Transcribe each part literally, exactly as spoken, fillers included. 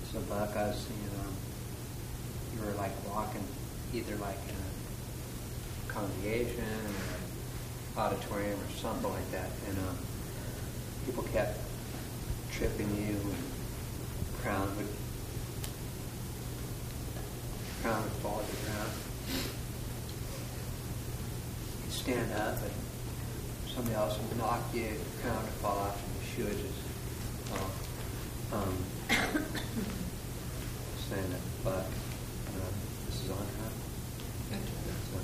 So Buck, I was seeing um, you were like walking either like in a congregation or auditorium or something like that, and um, people kept tripping you, and crown would crown would fall to the ground. You'd stand up, and somebody else would knock you, the crown would fall off, and your shoe would just fall. Um, saying that, but uh, this is on time. So,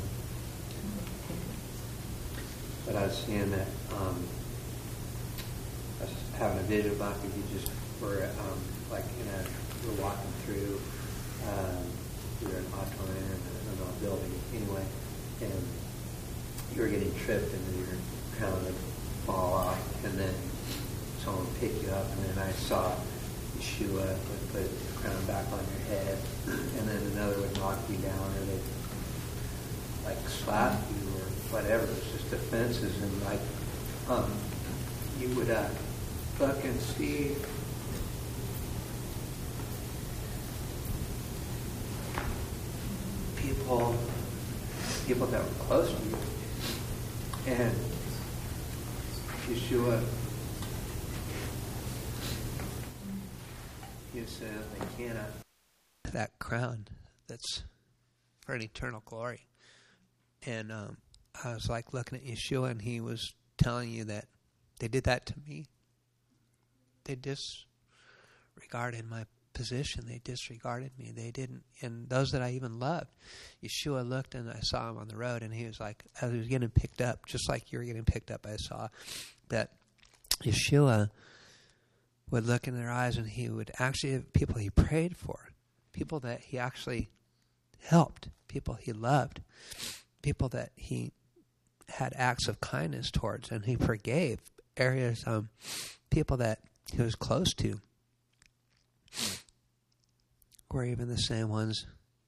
but I was seeing that um, I was having a vision about you. You just were um, like in a you were walking through um, either an auditorium or a building anyway, and you were getting tripped, and then your crown would fall off, and then someone would pick you up, and then I saw Yeshua would put the crown back on your head, and then another would knock you down, or they'd like slap you or whatever. It's just offenses, and like um, you would uh, look and see people, people that were close to you, and Yeshua. You said they cannot. That crown that's for an eternal glory. And um, I was like looking at Yeshua, and he was telling you that they did that to me. They disregarded my position. They disregarded me. They didn't, and those that I even loved. Yeshua looked, and I saw him on the road, and he was like, as he was getting picked up, just like you were getting picked up, I saw that Yeshua would look in their eyes, and he would actually have people he prayed for, people that he actually helped, people he loved, people that he had acts of kindness towards, and he forgave areas, um, people that he was close to were even the same ones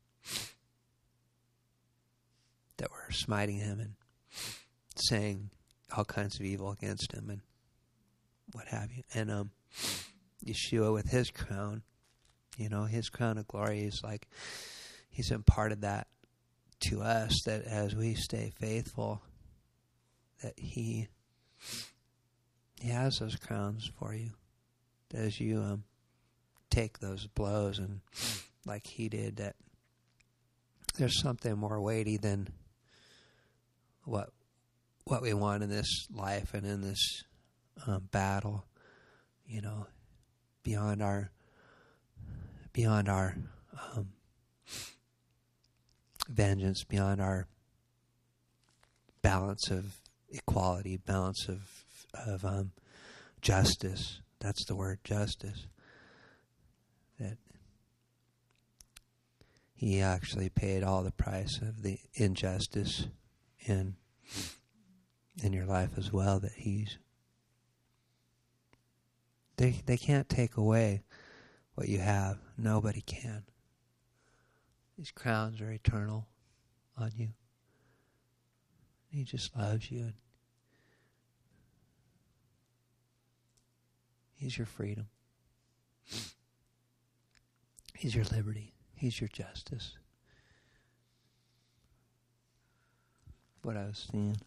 that were smiting him and saying all kinds of evil against him and what have you. And um, Yeshua with his crown, you know, his crown of glory is like, he's imparted that to us, that as we stay faithful, that he he has those crowns for you. That as you um, take those blows, and like he did, that there's something more weighty than what what we want in this life and in this um, battle, you know, beyond our beyond our um, vengeance, beyond our balance of equality, balance of of um, justice. That's the word, justice. That he actually paid all the price of the injustice in in your life as well. That he's they they can't take away what you have. Nobody can. These crowns are eternal on you. He just loves you, and he's your freedom. He's your liberty. He's your justice. What I was seeing.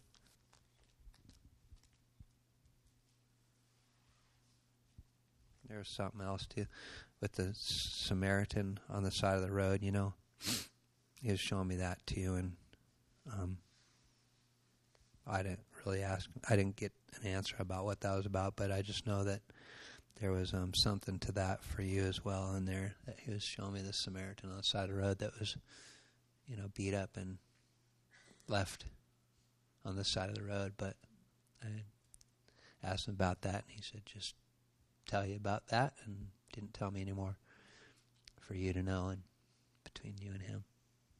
There was something else too, with the Samaritan on the side of the road. You know, he was showing me that too, and um, I didn't really ask. I didn't get an answer about what that was about, but I just know that there was um, something to that for you as well in there, that he was showing me the Samaritan on the side of the road that was, you know, beat up and left on the side of the road. But I asked him about that, and he said, just tell you about that, and didn't tell me anymore for you to know, and between you and him.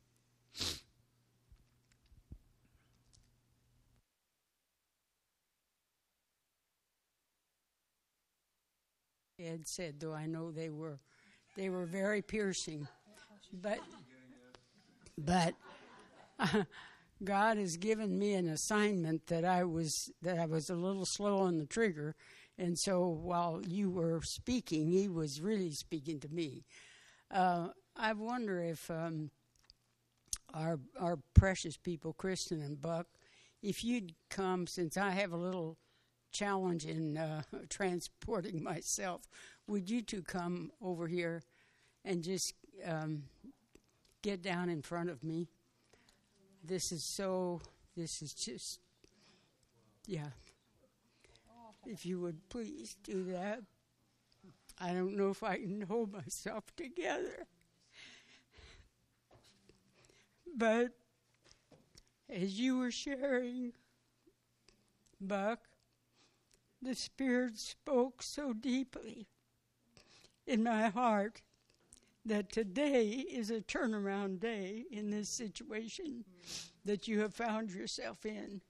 Ed said, though I know they were, they were very piercing, but but uh, God has given me an assignment that I was that I was a little slow on the trigger, And so while you were speaking, he was really speaking to me. Uh, I wonder if um, our our precious people, Kristen and Buck, if you'd come, since I have a little challenge in uh, transporting myself, would you two come over here and just um, get down in front of me? This is so, this is just, yeah. If you would please do that. I don't know if I can hold myself together. But as you were sharing, Buck, the Spirit spoke so deeply in my heart that today is a turnaround day in this situation that you have found yourself in.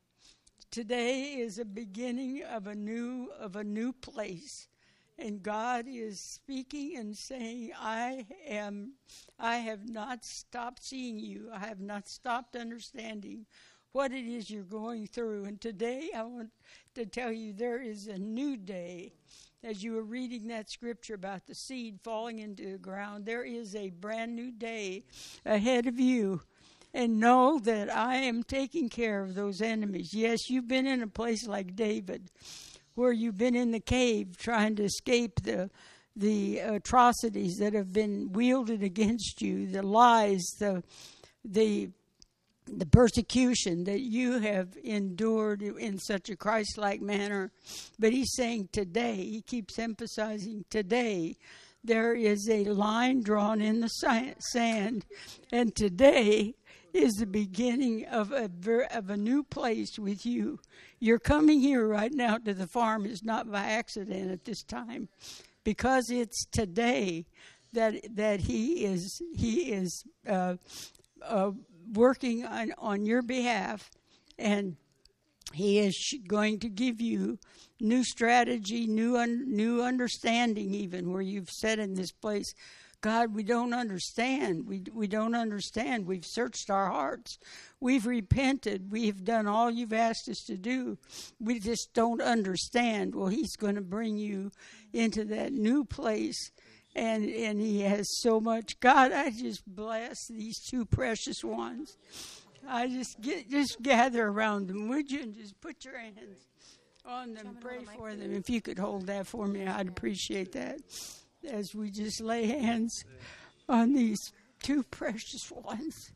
Today is a beginning of a new of a new place, and God is speaking and saying, I am I have not stopped seeing you. I have not stopped understanding what it is you're going through. And today I want to tell you there is a new day. As you were reading that scripture about the seed falling into the ground, there is a brand new day ahead of you. And know that I am taking care of those enemies. Yes, you've been in a place like David, where you've been in the cave trying to escape the the atrocities that have been wielded against you, the lies, the the the persecution that you have endured in such a Christ-like manner. But he's saying today, he keeps emphasizing today, there is a line drawn in the sand, and today is the beginning of a of a new place with you. You're coming here right now to the farm is not by accident at this time, because it's today that that he is he is uh, uh, working on on your behalf, and he is going to give you new strategy, new un, new understanding. Even where you've said in this place, God, we don't understand. We we don't understand. We've searched our hearts. We've repented. We've done all you've asked us to do. We just don't understand. Well, he's going to bring you into that new place. And and he has so much. God, I just bless these two precious ones. I just get just gather around them, would you? And just put your hands on them. Pray for them. If you could hold that for me, I'd appreciate that. As we just lay hands on these two precious ones.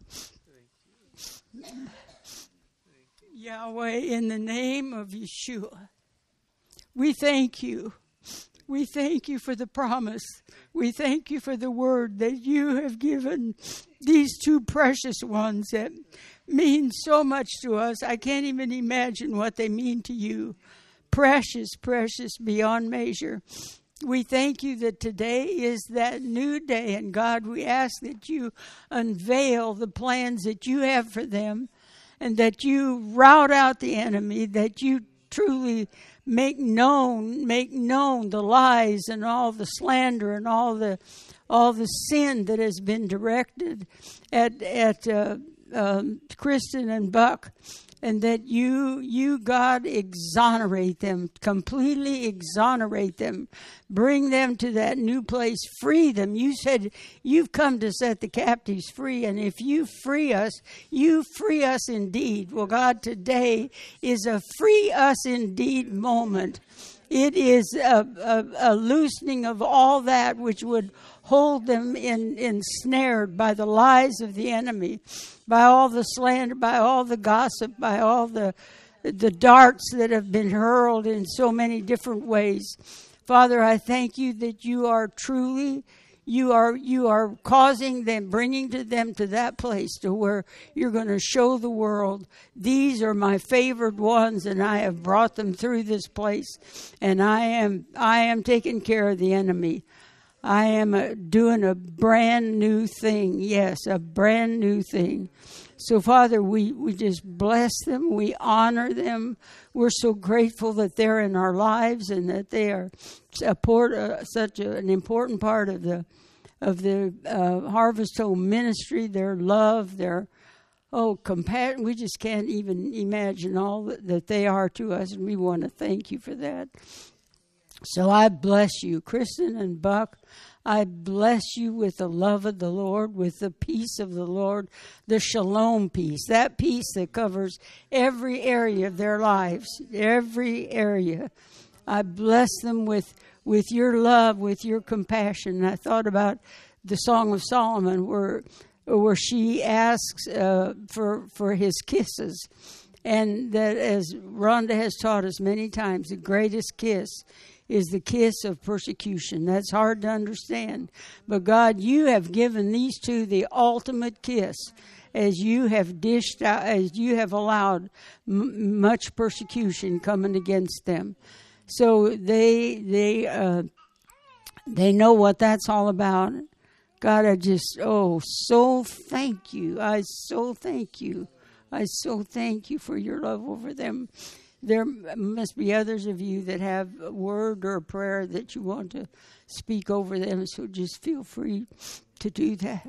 Yahweh, in the name of Yeshua, we thank you. We thank you for the promise. We thank you for the word that you have given these two precious ones that mean so much to us. I can't even imagine what they mean to you. Precious, precious beyond measure. We thank you that today is that new day. And God, we ask that you unveil the plans that you have for them, and that you rout out the enemy, that you truly make known, make known the lies and all the slander and all the all the sin that has been directed at at uh, um, Kristen and Buck. And that you, you, God, exonerate them, completely exonerate them. Bring them to that new place. Free them. You said you've come to set the captives free. And if you free us, you free us indeed. Well, God, today is a free us indeed moment. It is a, a, a loosening of all that which would hold them in, ensnared by the lies of the enemy, by all the slander, by all the gossip, by all the the darts that have been hurled in so many different ways. Father, I thank you that you are truly, you are you are causing them, bringing to them to that place to where you're going to show the world, these are my favored ones, and I have brought them through this place, and I am I am taking care of the enemy. I am a, doing a brand new thing. Yes, a brand new thing. So, Father, we, we just bless them. We honor them. We're so grateful that they're in our lives and that they are support, uh, such a, an important part of the of the uh, Harvest Home ministry. Their love, their oh compassion. We just can't even imagine all that, that they are to us, and we want to thank you for that. So I bless you, Kristen and Buck. I bless you with the love of the Lord, with the peace of the Lord, the shalom peace, that peace that covers every area of their lives, every area. I bless them with, with your love, with your compassion. I thought about the Song of Solomon where where she asks uh, for for his kisses. And that, as Rhonda has taught us many times, the greatest kiss is the kiss of persecution. That's hard to understand. But God, you have given these two the ultimate kiss, as you have dished out, as you have allowed m- much persecution coming against them. So they they uh, they know what that's all about. God, I just, oh, so thank you. I so thank you. I so thank you for your love over them. There must be others of you that have a word or a prayer that you want to speak over them, so just feel free to do that.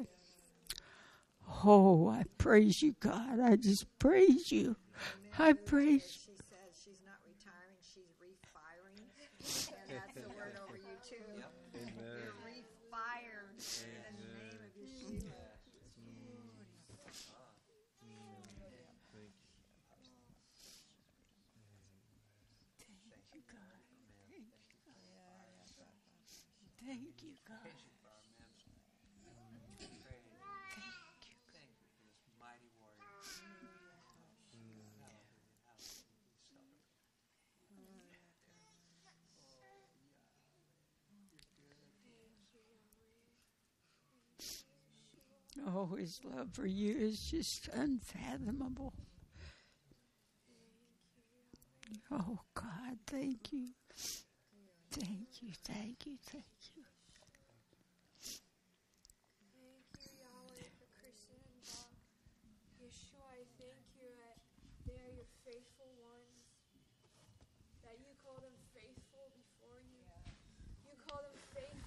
Oh, I praise you, God. I just praise you. I praise you. She says she's not retiring, she's refiring. And that's the word over you, too. You're refired in the name of Yeshua. Thank you, God. Oh, his love for you is just unfathomable. Oh, God, thank you. Thank you, thank you, thank you. Thank you, Yahweh, for Kristen and Bob. Yeshua, I thank you that they are your faithful ones, that you call them faithful before you. You call them faithful.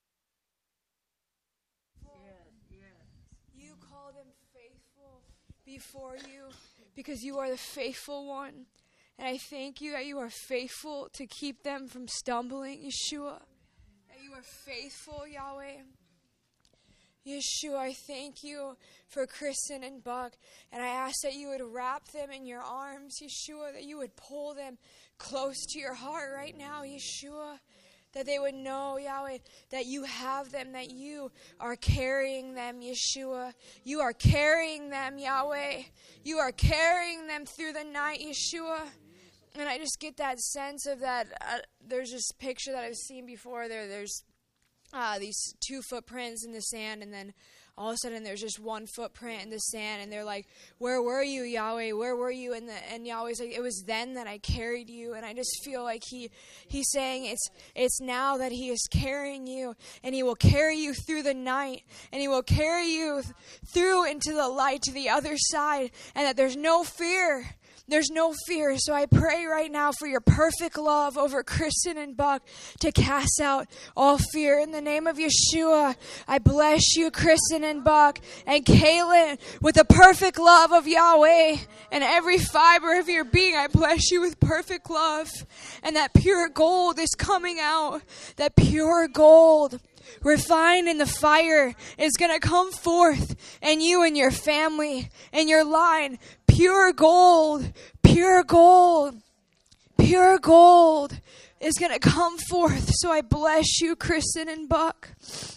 Yes, yes. You call them faithful before you because you are the faithful one. And I thank you that you are faithful to keep them from stumbling, Yeshua. That you are faithful, Yahweh. Yeshua, I thank you for Kristen and Buck. And I ask that you would wrap them in your arms, Yeshua. That you would pull them close to your heart right now, Yeshua. That they would know, Yahweh, that you have them, that you are carrying them, Yeshua. You are carrying them, Yahweh. You are carrying them through the night, Yeshua. And I just get that sense of that. Uh, there's this picture that I've seen before. There, there's uh, these two footprints in the sand, and then all of a sudden there's just one footprint in the sand, and they're like, "Where were you, Yahweh? Where were you?" And the, and Yahweh's like, "It was then that I carried you." And I just feel like he he's saying it's it's now that he is carrying you, and he will carry you through the night, and he will carry you th- through into the light to the other side, and that there's no fear. There's no fear. So I pray right now for your perfect love over Kristen and Buck to cast out all fear. In the name of Yeshua, I bless you, Kristen and Buck, and Kaylin, with the perfect love of Yahweh. And every fiber of your being, I bless you with perfect love. And that pure gold is coming out. That pure gold, refined in the fire, is going to come forth, and you and your family and your line, pure gold, pure gold, pure gold is going to come forth. So I bless you, Kristen and Buck.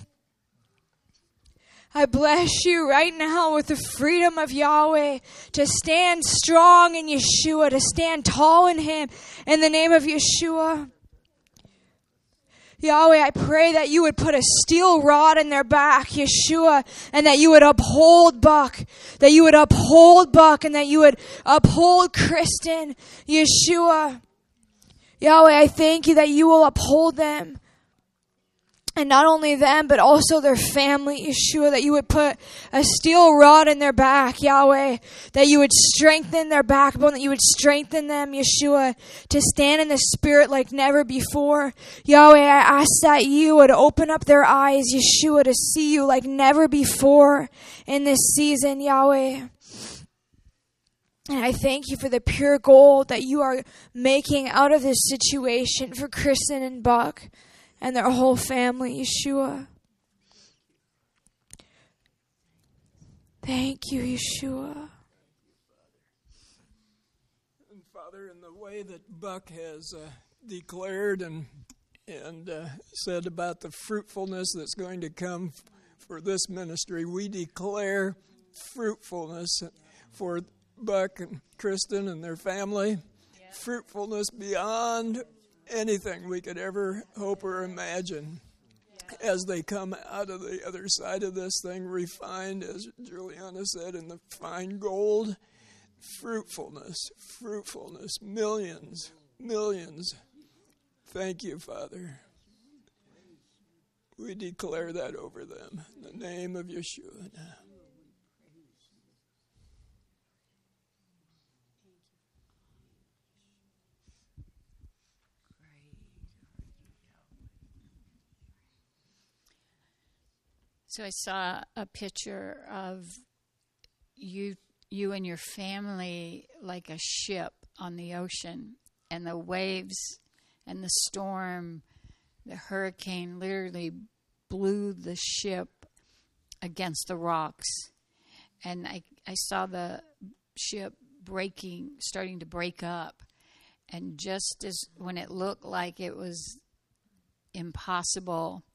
I bless you right now with the freedom of Yahweh to stand strong in Yeshua, to stand tall in Him, in the name of Yeshua. Yahweh, I pray that you would put a steel rod in their back, Yeshua, and that you would uphold Buck, that you would uphold Buck, and that you would uphold Kristen, Yeshua. Yahweh, I thank you that you will uphold them. And not only them, but also their family, Yeshua, that you would put a steel rod in their back, Yahweh, that you would strengthen their backbone, that you would strengthen them, Yeshua, to stand in the Spirit like never before. Yahweh, I ask that you would open up their eyes, Yeshua, to see you like never before in this season, Yahweh. And I thank you for the pure gold that you are making out of this situation for Kristen and Buck and their whole family, Yeshua. Thank you, Yeshua. And Father, in the way that Buck has uh, declared and and uh, said about the fruitfulness that's going to come f- for this ministry, we declare fruitfulness for Buck and Kristen and their family, yeah. Fruitfulness beyond anything we could ever hope or imagine. Yeah. As they come out of the other side of this thing, refined, as Juliana said, in the fine gold, fruitfulness, fruitfulness, millions, millions. Thank you, Father. We declare that over them in the name of Yeshua. So I saw a picture of you you and your family like a ship on the ocean, and the waves and the storm, the hurricane literally blew the ship against the rocks. And I, I saw the ship breaking, starting to break up. And just as when it looked like it was impossible,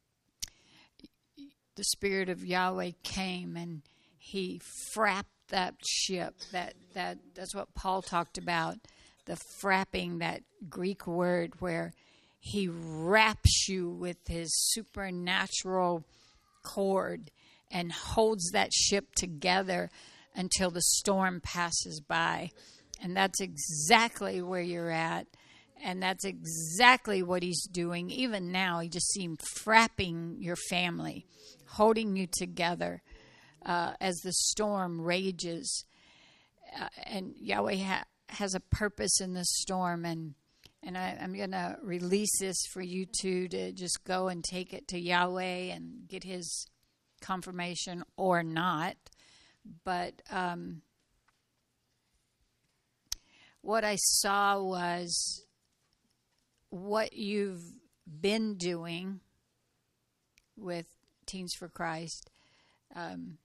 the Spirit of Yahweh came and he frapped that ship. That that that's what Paul talked about, the frapping, that Greek word where he wraps you with his supernatural cord and holds that ship together until the storm passes by. And that's exactly where you're at. And that's exactly what he's doing. Even now, he just seemed frapping your family, holding you together uh, as the storm rages. Uh, and Yahweh ha- has a purpose in this storm. And, and I, I'm going to release this for you two to just go and take it to Yahweh and get his confirmation or not. But um, what I saw was what you've been doing with Teens for Christ um,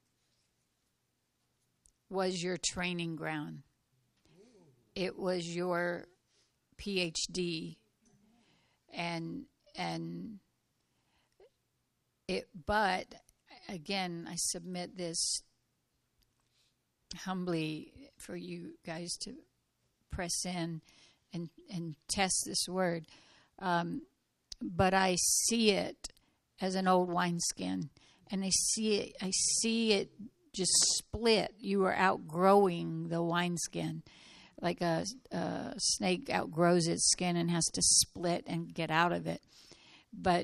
was your training ground. It was your P H D, and and it. But again, I submit this humbly for you guys to press in and and test this word. Um, but I see it as an old wineskin, and I see it. I see it just split. You are outgrowing the wineskin, like a, a snake outgrows its skin and has to split and get out of it. But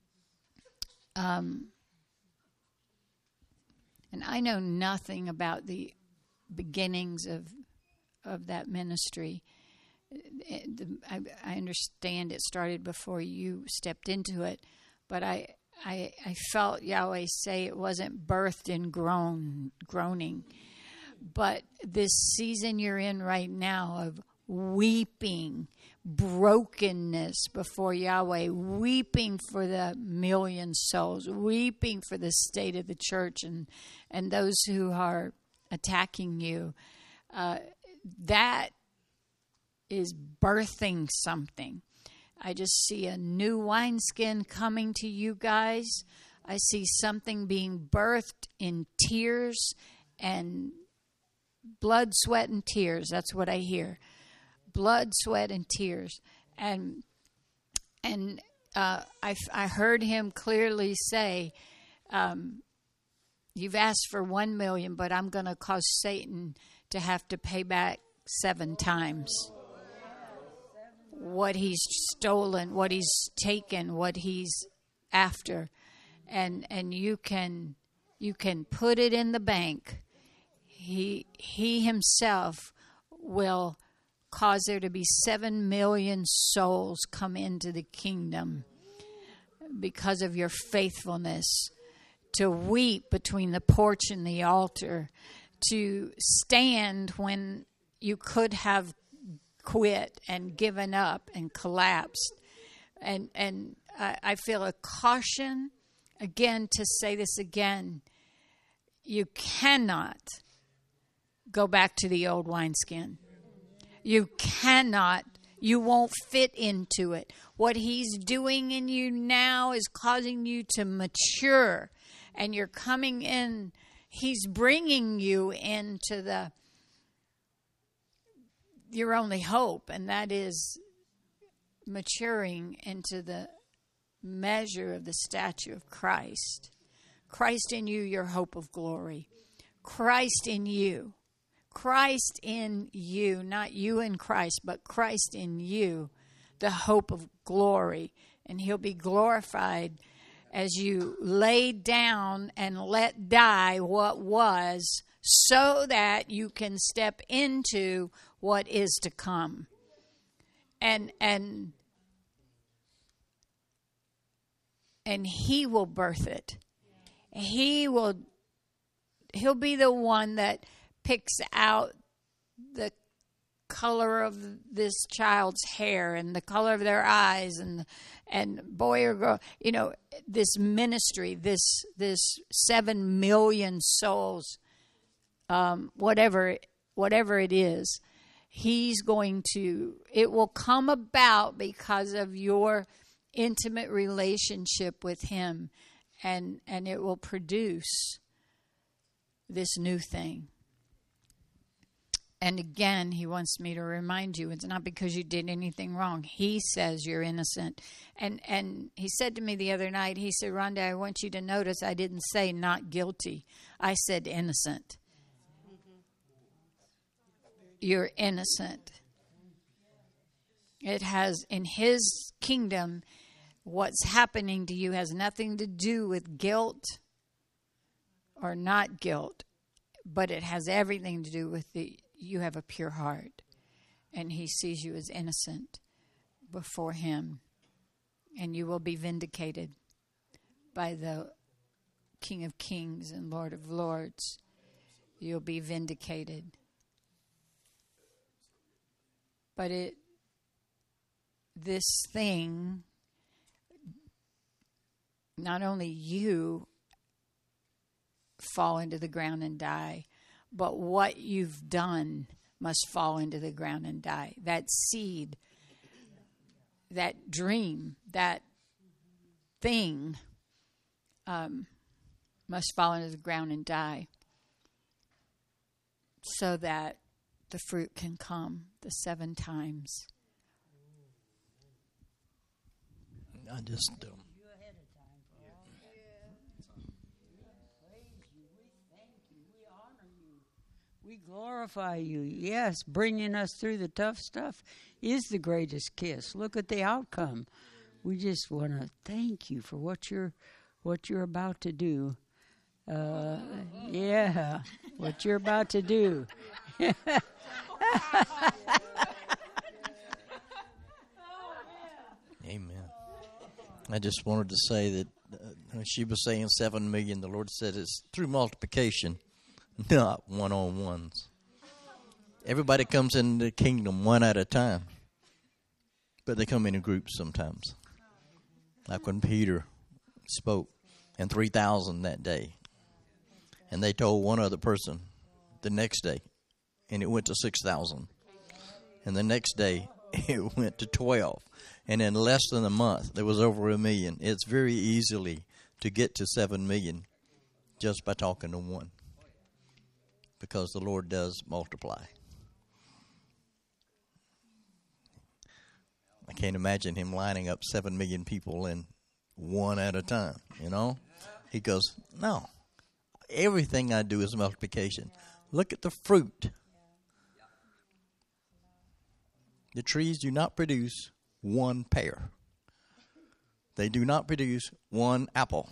um, and I know nothing about the beginnings of of that ministry. I, I understand it started before you stepped into it, but I, I I felt Yahweh say it wasn't birthed in groan, groaning. But this season you're in right now of weeping, brokenness before Yahweh, weeping for the million souls, weeping for the state of the church and, and those who are attacking you, uh, that is birthing something. I just see a new wineskin coming to you guys. I see something being birthed in tears and blood, sweat, and tears. That's what I hear. Blood, sweat, and tears. And and uh, I, I heard him clearly say, um, you've asked for one million, but I'm going to cause Satan to have to pay back seven times what he's stolen, what he's taken, what he's after. And and you can you can put it in the bank. He he himself will cause there to be seven million souls come into the kingdom because of your faithfulness to weep between the porch and the altar, to stand when you could have quit and given up and collapsed. And and I, I feel a caution, again, to say this again. You cannot go back to the old wineskin. You cannot. You won't fit into it. What he's doing in you now is causing you to mature. And you're coming in. He's bringing you into the your only hope, and that is maturing into the measure of the stature of Christ. Christ in you, your hope of glory. Christ in you. Christ in you, not you in Christ, but Christ in you, the hope of glory. And he'll be glorified as you lay down and let die what was, so that you can step into what is to come. And and and he will birth it. He will he'll be the one that picks out the color of this child's hair and the color of their eyes, and and boy or girl, you know, this ministry, this this seven million souls, um, whatever whatever it is, he's going to. It will come about because of your intimate relationship with him, and and it will produce this new thing. And again, he wants me to remind you, it's not because you did anything wrong. He says you're innocent. And and he said to me the other night, he said, Rhonda, I want you to notice I didn't say not guilty. I said innocent. You're innocent. It has, in his kingdom, what's happening to you has nothing to do with guilt or not guilt, but it has everything to do with the you have a pure heart, and he sees you as innocent before him, and you will be vindicated by the King of Kings and Lord of Lords. You'll be vindicated. But it, this thing, not only you fall into the ground and die, but what you've done must fall into the ground and die. That seed, that dream, that thing um, must fall into the ground and die, so that the fruit can come the seven times. I just don't. We glorify you. Yes, bringing us through the tough stuff is the greatest kiss. Look at the outcome. We just want to thank you for what you're what you're about to do. Uh, yeah, what you're about to do. Amen. I just wanted to say that uh, she was saying seven million. The Lord said it's through multiplication, not one-on-ones. Everybody comes into the kingdom one at a time, but they come in a group sometimes. Like when Peter spoke, and three thousand that day. And they told one other person the next day, and it went to six thousand. And the next day, it went to twelve. And in less than a month, there was over a million. It's very easily to get to seven million just by talking to one, because the Lord does multiply. I can't imagine him lining up seven million people in one at a time, you know? He goes, no, everything I do is multiplication. Look at the fruit. The trees do not produce one pear. They do not produce one apple.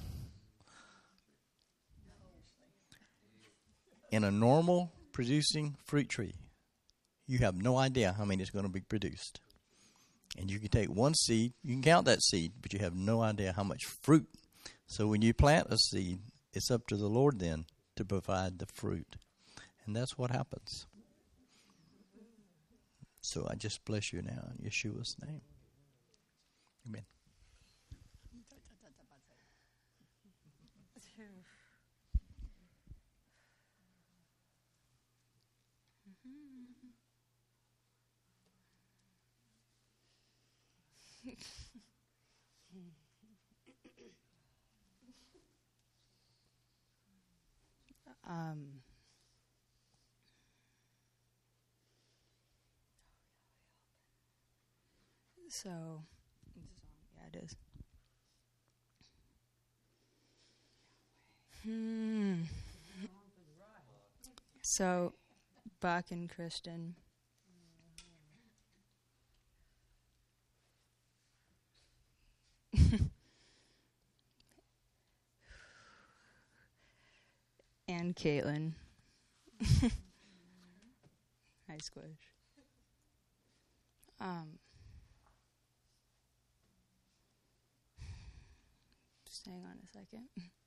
In a normal producing fruit tree, you have no idea how many is going to be produced. And you can take one seed, you can count that seed, but you have no idea how much fruit. So when you plant a seed, it's up to the Lord then to provide the fruit. And that's what happens. So I just bless you now in Yeshua's name. Amen. Um, so, yeah, it is. Hmm. So, Buck and Kristen. And Caitlin. Hi, Squish. Um, just hang on a second.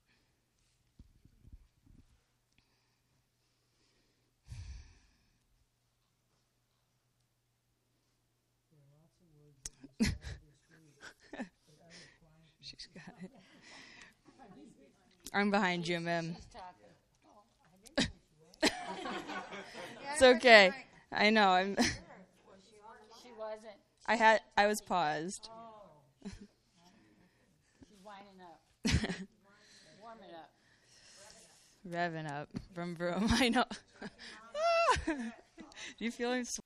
She's got it. I'm behind you, ma'am. It's okay. I know. I'm. She wasn't. I had. I was paused. Oh. She's winding up. Warming up. Revving up. Vroom vroom. I know. Do you feel like sw-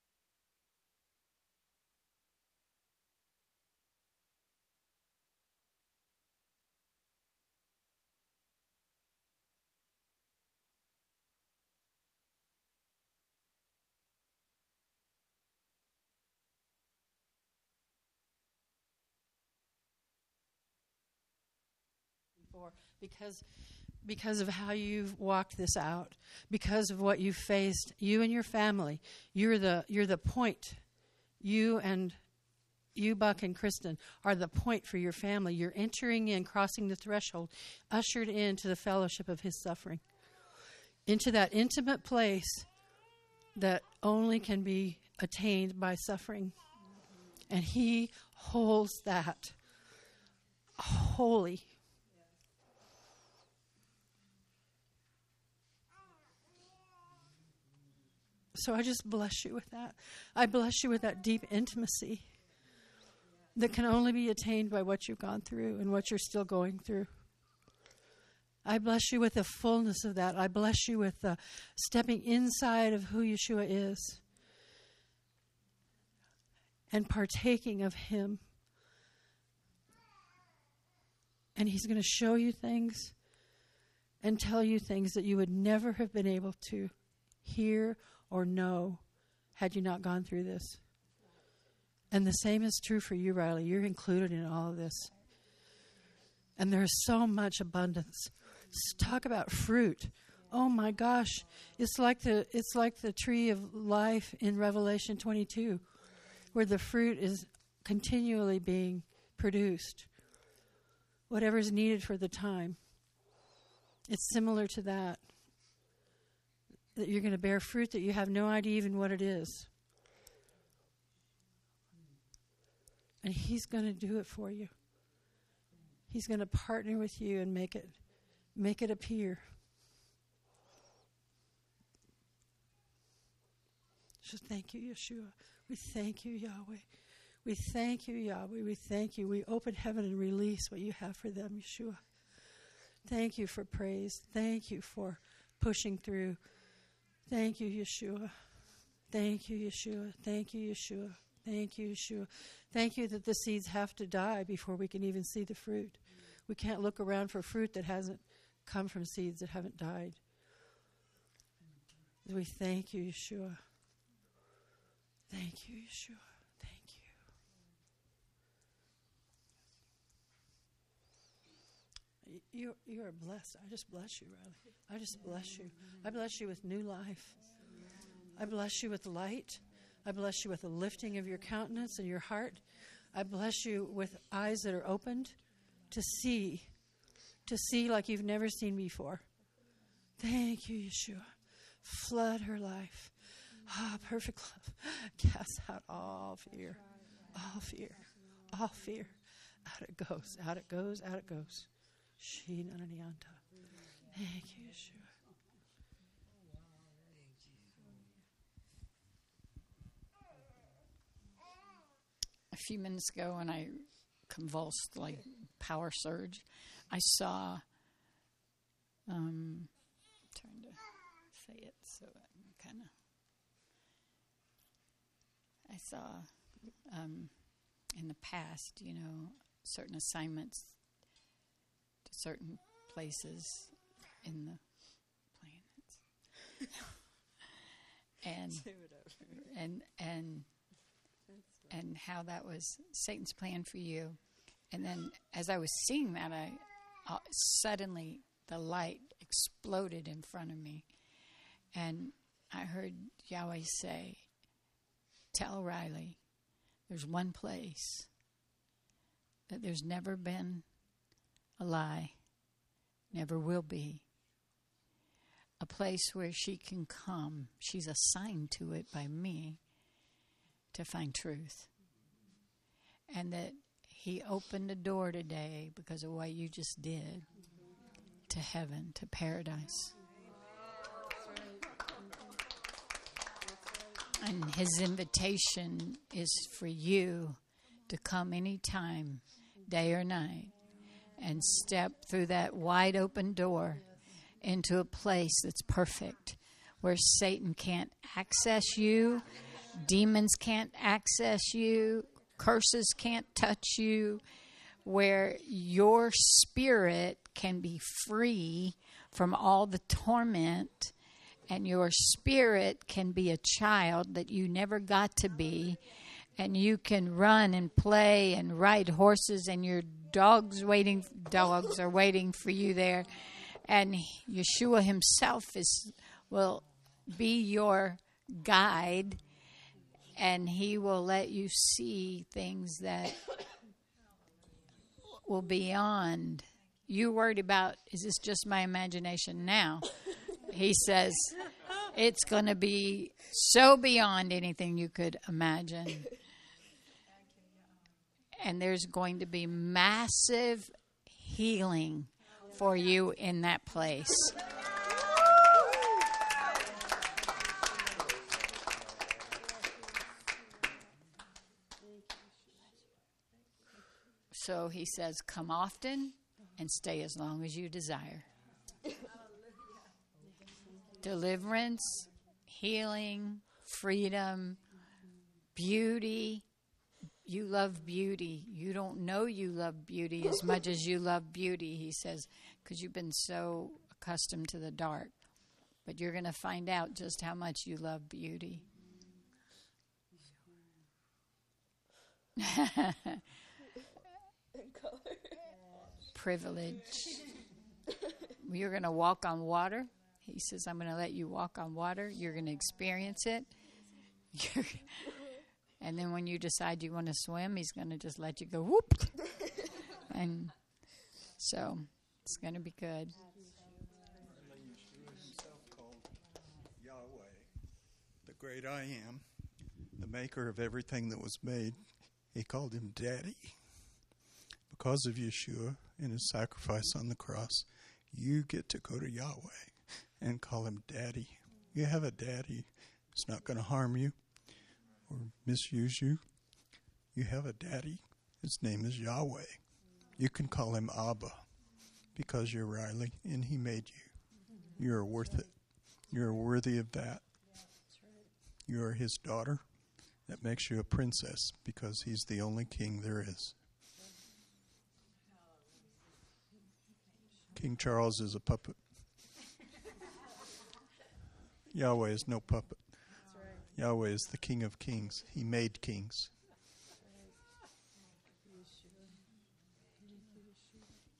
because because of how you've walked this out, because of what you've faced, you and your family. You're the you're the point. You and you, Buck and Kristen, are the point for your family. You're entering in, crossing the threshold, ushered into the fellowship of his suffering, into that intimate place that only can be attained by suffering. And he holds that holy. So I just bless you with that. I bless you with that deep intimacy that can only be attained by what you've gone through and what you're still going through. I bless you with the fullness of that. I bless you with the stepping inside of who Yeshua is and partaking of him. And he's going to show you things and tell you things that you would never have been able to hear or know had you not gone through this. And the same is true for you, Riley. You're included in all of this. And there's so much abundance. Let's talk about fruit. Oh my gosh. It's like the it's like the tree of life in Revelation twenty-two, where the fruit is continually being produced. Whatever's needed for the time. It's similar to that. That you're going to bear fruit that you have no idea even what it is. And he's going to do it for you. He's going to partner with you and make it make it appear. So thank you, Yeshua. We thank you, Yahweh. We thank you, Yahweh. We thank you. We open heaven and release what you have for them, Yeshua. Thank you for praise. Thank you for pushing through. Thank you, Yeshua. Thank you, Yeshua. Thank you, Yeshua. Thank you, Yeshua. Thank you that the seeds have to die before we can even see the fruit. We can't look around for fruit that hasn't come from seeds that haven't died. We thank you, Yeshua. Thank you, Yeshua. Thank you. You you are blessed. I just bless you, Riley. I just bless you. I bless you with new life. I bless you with light. I bless you with the lifting of your countenance and your heart. I bless you with eyes that are opened to see, to see like you've never seen before. Thank you, Yeshua. Flood her life. Ah, perfect love. Cast out all fear. All fear. All fear. Out it goes. Out it goes. Out it goes. Shinananianta. Thank you, Yeshua. A few minutes ago when I convulsed like power surge, I saw, um, I'm trying to say it so I kind of, I saw um, in the past, you know, certain assignments to certain places in the planets. and, and, and, and how that was Satan's plan for you. And then as I was seeing that, I uh, suddenly the light exploded in front of me. And I heard Yahweh say, tell Riley, there's one place that there's never been a lie, never will be. A place where she can come. She's assigned to it by me to find truth. And that he opened a door today because of what you just did to heaven, to paradise. And his invitation is for you to come anytime, day or night, and step through that wide open door into a place that's perfect, where Satan can't access you, demons can't access you, curses can't touch you, where your spirit can be free from all the torment, and your spirit can be a child that you never got to be, and you can run and play and ride horses, and your dogs waiting dogs are waiting for you there, and Yeshua himself is will be your guide, and he will let you see things that will beyond. You worried about, is this just my imagination now? He says, it's going to be so beyond anything you could imagine. And there's going to be massive healing for you in that place. So he says, come often and stay as long as you desire. Deliverance, healing, freedom, beauty. You love beauty. You don't know you love beauty as much as you love beauty, he says, because you've been so accustomed to the dark. But you're going to find out just how much you love beauty. Privilege. You're going to walk on water. He says, I'm going to let you walk on water. You're going to experience it. You're, and then when you decide you want to swim, he's going to just let you go whoop. And so it's going to be good. Yahweh, the great I am, the maker of everything that was made. He called him Daddy. Because of Yeshua and his sacrifice on the cross, you get to go to Yahweh and call him Daddy. You have a daddy. It's not going to harm you or misuse you. You have a daddy. His name is Yahweh. You can call him Abba because you're Riley and he made you. You're worth it. You're worthy of that. You are his daughter. That makes you a princess because he's the only king there is. King Charles is a puppet. Yahweh is no puppet. Yahweh is the King of kings. He made kings.